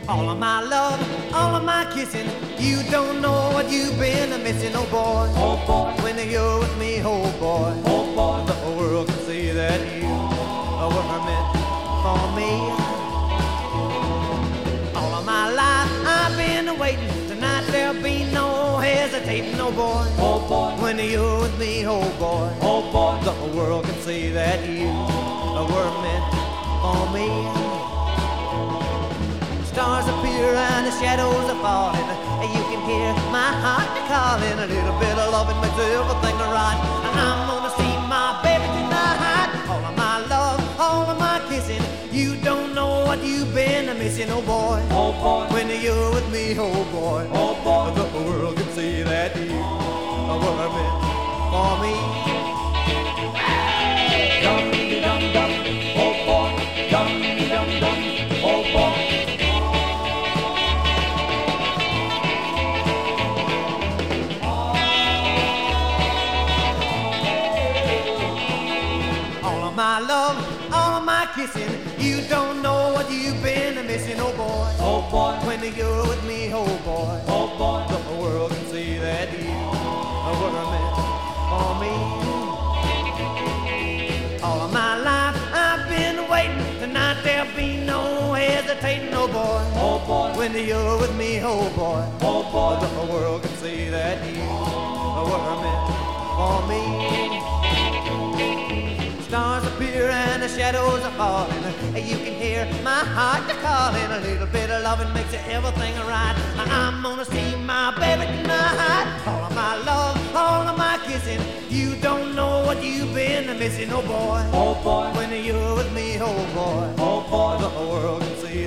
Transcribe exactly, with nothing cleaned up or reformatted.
All of my love, all of my kissing, you don't know what you've been missing, oh boy. Oh boy, when you're with me, oh boy. oh boy, the whole world can see that you were meant for me. All of my life I've been waiting. Tonight there'll be no hesitating, oh boy. oh boy, When you're with me, oh boy. oh boy, The whole world can see that you were meant for me. Stars appear and the shadows are falling. You can hear my heart calling. A little bit of loving makes everything right. And I'm gonna see my baby tonight. All of my love, all of my kissing. You don't know what you've been missing, oh boy. oh boy, When you're with me, oh boy. oh boy, The world can see that you were meant for me. dum dum dum, oh boy, dum dum dum, oh boy. All of my love, all of my kissing, you don't know what you've been missing, oh boy. Oh boy, When you're with me, oh boy. oh boy, The world can see that you were meant for me. All of my life I've been waiting. Tonight there'll be no hesitating, oh boy. oh boy, When you're with me, oh boy. oh boy, The world can see that you were meant for me. Stars appear and the shadows are falling. You can hear my heart calling. A little bit of loving makes everything right. I'm gonna see my baby tonight. All of my love, all of my kissing. You don't know what you've been missing, oh boy. oh boy, When you're with me, oh boy. oh boy, The world can see